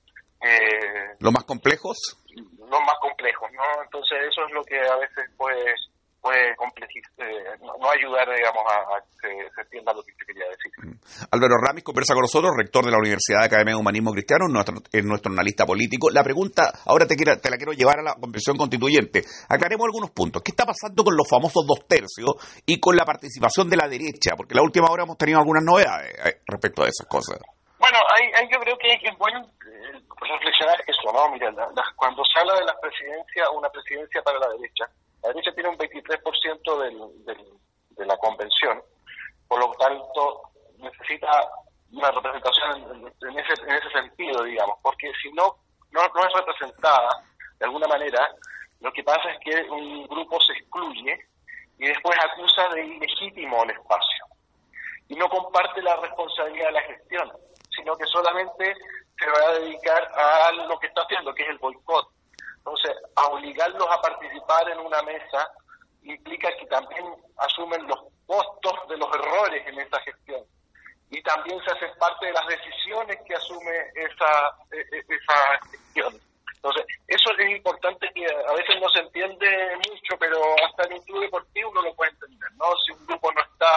Eh, ¿Los más complejos? Los más complejos, ¿no? Entonces eso es lo que a veces puede, puede complejizar, eh, no, no ayudar, digamos, a, a que se entienda lo que se quería decir. Álvaro Ramis conversa con nosotros, rector de la Universidad de Academia de Humanismo Cristiano, nuestro, es nuestro analista político. La pregunta, ahora te, quiero, te la quiero llevar a la Convención Constituyente. Aclaremos algunos puntos. ¿Qué está pasando con los famosos dos tercios y con la participación de la derecha? Porque en la última hora hemos tenido algunas novedades respecto a esas cosas. Bueno, hay, hay, yo creo que es bueno eh, reflexionar eso, ¿no? Mira, la, la, cuando se habla de la presidencia, una presidencia para la derecha, la derecha tiene un veintitrés por ciento del, del, de la convención, por lo tanto necesita una representación en, en, ese, en ese sentido, digamos, porque si no, no, no es representada de alguna manera, lo que pasa es que un grupo se excluye y después acusa de ilegítimo el espacio y no comparte la responsabilidad de la gestión, sino que solamente se va a dedicar a lo que está haciendo, que es el boicot. Entonces, a obligarlos a participar en una mesa implica que también asumen los costos de los errores en esa gestión. Y también se hacen parte de las decisiones que asume esa, esa gestión. Entonces, eso es importante, que a veces no se entiende mucho, pero hasta en un club deportivo uno lo puede entender, ¿no? Si un grupo no está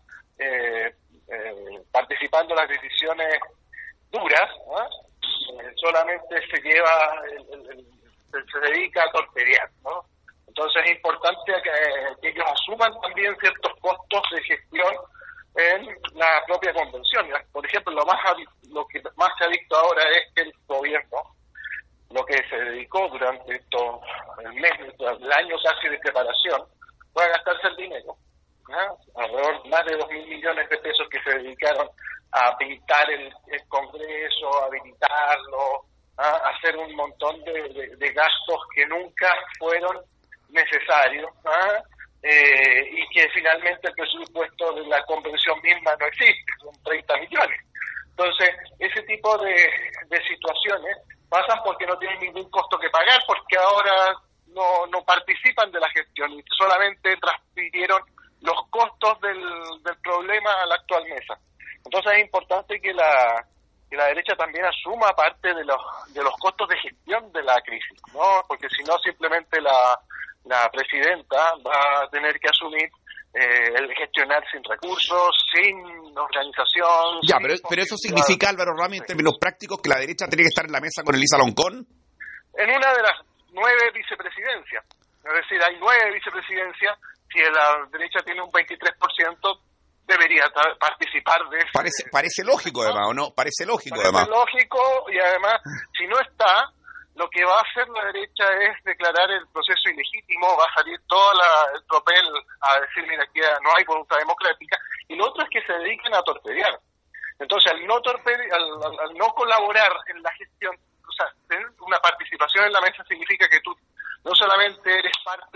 eh, eh, participando en las decisiones duras, ¿no? eh, solamente se lleva, el, el, el, se dedica a torpedear, ¿no? Entonces es importante que, que ellos asuman también ciertos costos de gestión en la propia convención. Por ejemplo, lo más lo que más se ha visto ahora es que el gobierno, lo que se dedicó durante estos el mes, el año casi de preparación, fue a gastarse el dinero, ¿no? Alrededor más de dos mil millones de pesos que se dedicaron a pintar el, el Congreso, a habilitarlo, a hacer un montón de, de, de gastos que nunca fueron necesarios, ¿ah? eh, y que finalmente el presupuesto de la convención misma no existe, son treinta millones. Entonces, ese tipo de, de situaciones pasan porque no tienen ningún costo que pagar, porque ahora no, no participan de la gestión y solamente transfirieron los costos del, del problema a la actual mesa. Entonces es importante que la que la derecha también asuma parte de los de los costos de gestión de la crisis, ¿no? Porque si no, simplemente la la presidenta va a tener que asumir eh, el gestionar sin recursos, sin organización. Ya, sin pero, pero eso significa, Álvaro Ramis, en términos prácticos, que la derecha tiene que estar en la mesa con Elisa Loncón. En una de las nueve vicepresidencias, es decir, hay nueve vicepresidencias si la derecha tiene un veintitrés por ciento, debería ta- participar de eso. Parece, parece lógico, además, ¿o no? Parece lógico, Parece además. lógico, y además, si no está, lo que va a hacer la derecha es declarar el proceso ilegítimo, va a salir todo la, el tropel a decir, mira, aquí no hay voluntad democrática, y lo otro es que se dediquen a torpedear. Entonces, al no torpede, al, al, al no colaborar en la gestión, o sea, tener una participación en la mesa significa que tú no solamente eres parte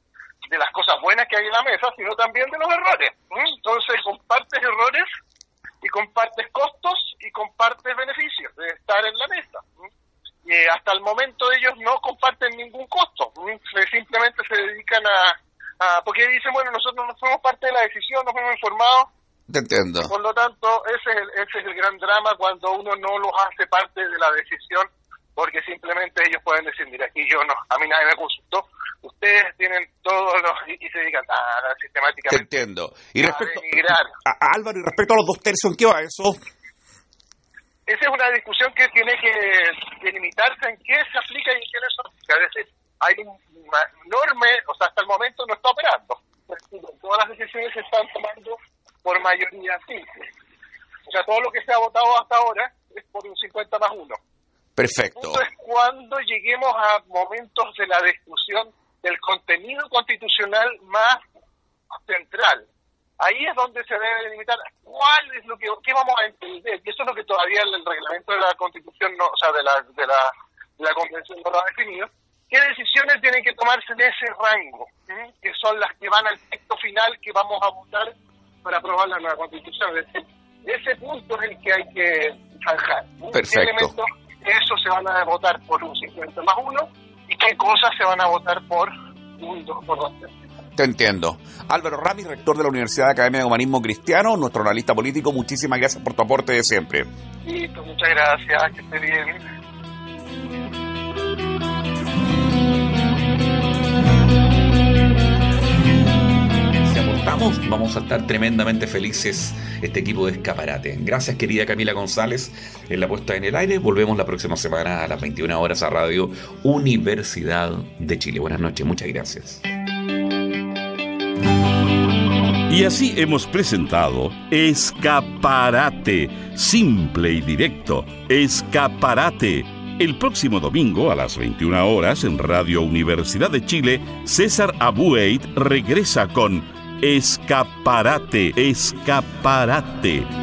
de las cosas buenas que hay en la mesa, sino también de los errores. ¿Mm? Entonces, compartes errores y compartes costos y compartes beneficios de estar en la mesa. ¿Mm? Y eh, hasta el momento ellos no comparten ningún costo. ¿Mm? Simplemente se dedican a, a... Porque dicen, bueno, nosotros no fuimos parte de la decisión, nos hemos informado. Te entiendo. Por lo tanto, ese es, el, ese es el gran drama cuando uno no los hace parte de la decisión, porque simplemente ellos pueden decir, mira, aquí yo no, a mí nadie me consultó, ustedes tienen todos los... y, y se dedican a, a sistemáticamente... Te entiendo. Y respecto, a denigrar. A, a Álvaro, y respecto a los dos tercios, ¿en qué va eso? Esa es una discusión que tiene que delimitarse en qué se aplica y en qué no se aplica. Es decir, hay un enorme, o sea, hasta el momento no está operando. Todas las decisiones se están tomando por mayoría simple. O sea, todo lo que se ha votado hasta ahora es por un cincuenta más uno. Perfecto. El punto es cuando lleguemos a momentos de la discusión del contenido constitucional más central. Ahí es donde se debe delimitar cuál es lo que qué vamos a entender. Y eso es lo que todavía el reglamento de la Constitución, no, o sea, de la, de la, de la Convención no lo ha definido. ¿Qué decisiones tienen que tomarse en ese rango? ¿Mm? Que son las que van al texto final que vamos a votar para aprobar la nueva Constitución. Es decir, ese punto es el que hay que zanjar. Perfecto. ¿Qué elementos eso se van a votar por un cincuenta más uno y qué cosas se van a votar por un dos por dos? Te entiendo. Álvaro Ramis, rector de la Universidad Academia de Humanismo Cristiano, nuestro analista político, muchísimas gracias por tu aporte de siempre. Listo, muchas gracias, que esté bien. Vamos, vamos a estar tremendamente felices este equipo de Escaparate. Gracias, querida Camila González, en la puesta en el aire. Volvemos la próxima semana a las veintiuna horas a Radio Universidad de Chile. Buenas noches, muchas gracias. Y así hemos presentado Escaparate, simple y directo, Escaparate. El próximo domingo a las veintiuna horas en Radio Universidad de Chile, César Abueit regresa con Escaparate, Escaparate.